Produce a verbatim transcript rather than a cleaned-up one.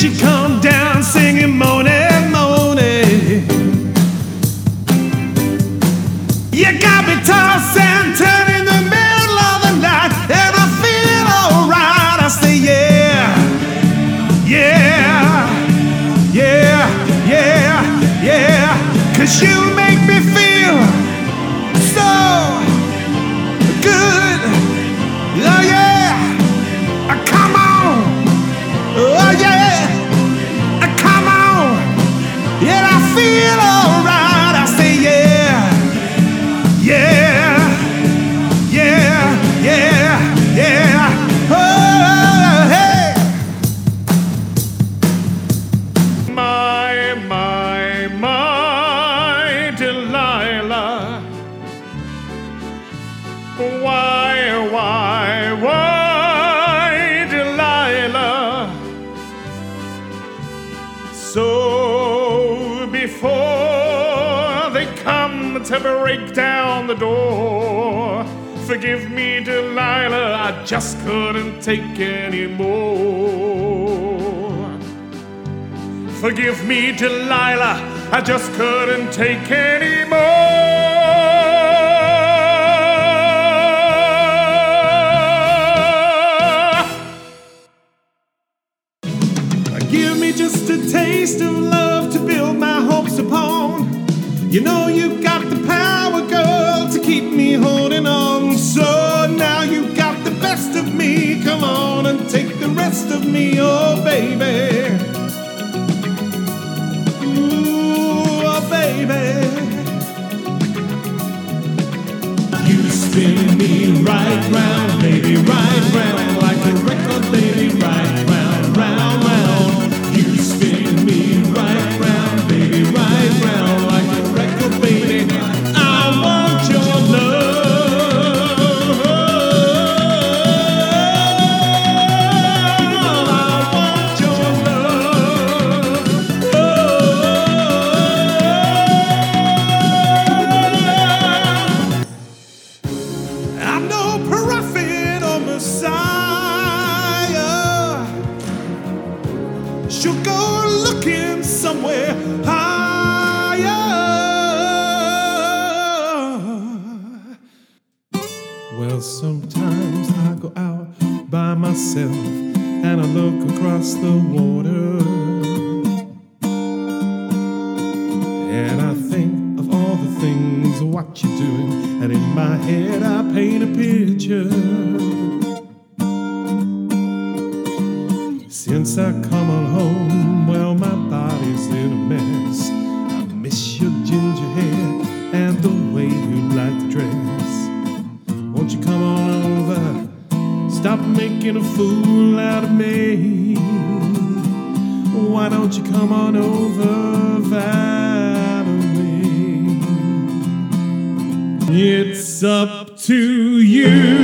she come down singing moaning, moaning. You got me tossed and turning in the middle of the night, and I feel alright. I say yeah, yeah, yeah, yeah, yeah. 'Cause you make me feel so good. Oh yeah, come on. Oh yeah, come on. Yeah, I feel alright. I say yeah, yeah, yeah, yeah, yeah. Oh, hey. My, my, my Delilah. Why, why, why, Delilah? So before they come to break down the door, forgive me, Delilah, I just couldn't take any more. Forgive me, Delilah, I just couldn't take any more. Give me just a taste of love to build my hopes upon. You know you got the power, girl, to keep me holding on. So now you got the best of me. Come on and take the rest of me, oh baby. Ooh, oh baby. You spin me right round, baby, right round, like a record, baby, right round, round, round. You spin me right round, baby, right round, like a record, baby. I want your love. I want your love. Oh. I'm no prophet or Messiah. She'll go looking somewhere higher. Well, sometimes I go out by myself and I look across the water, and I think of all the things what you're doing, and in my head I paint a picture. Since I come on home, well, my body's in a mess. I miss your ginger hair and the way you like to dress. Won't you come on over? Stop making a fool out of me. Why don't you come on over, Valerie? It's up to you.